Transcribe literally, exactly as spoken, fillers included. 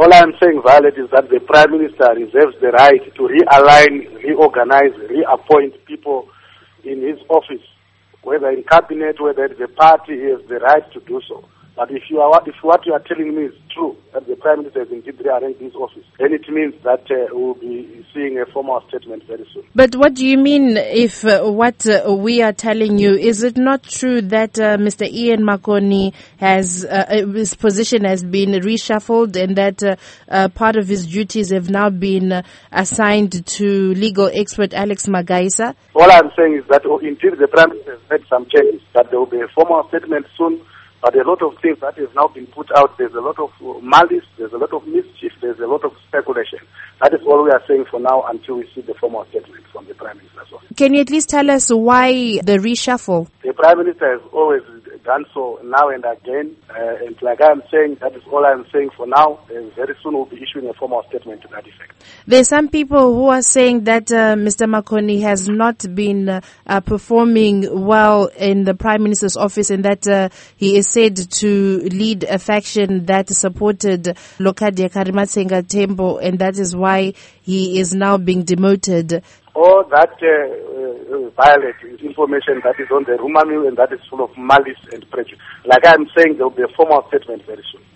All I'm saying, Violet, is that the Prime Minister reserves the right to realign, reorganize, reappoint people in his office, whether in cabinet, whether it's a party, he has the right to do so. But if you are if what you are telling me is true, that the Prime Minister has indeed rearranged his office, then it means that uh, we'll be seeing a formal statement very soon. But what do you mean if uh, what uh, we are telling you, is it not true that uh, Mister Ian Makoni has, uh, his position has been reshuffled and that uh, uh, part of his duties have now been uh, assigned to legal expert Alex Magaisa? All I'm saying is that oh, indeed the Prime Minister has made some changes, that there will be a formal statement soon. But a lot of things that have now been put out, there's a lot of malice, there's a lot of mischief, there's a lot of speculation. That is all we are saying for now until we see the formal statement from the Prime Minister's office. Can you at least tell us why the reshuffle? The Prime Minister has always done so now and again. Uh, and like I'm saying, that is all I'm saying for now. And very soon we'll be issuing a formal statement to that effect. There's some people who are saying that uh, Mister Makoni has not been uh, uh, performing well in the Prime Minister's office and that uh, he is said to lead a faction that supported Lokadia Karimatsenga Tembo, and that is why he is now being demoted. All that uh, uh, violate information that is on the rumor mill and that is full of malice and prejudice. Like I'm saying, there will be a formal statement very soon.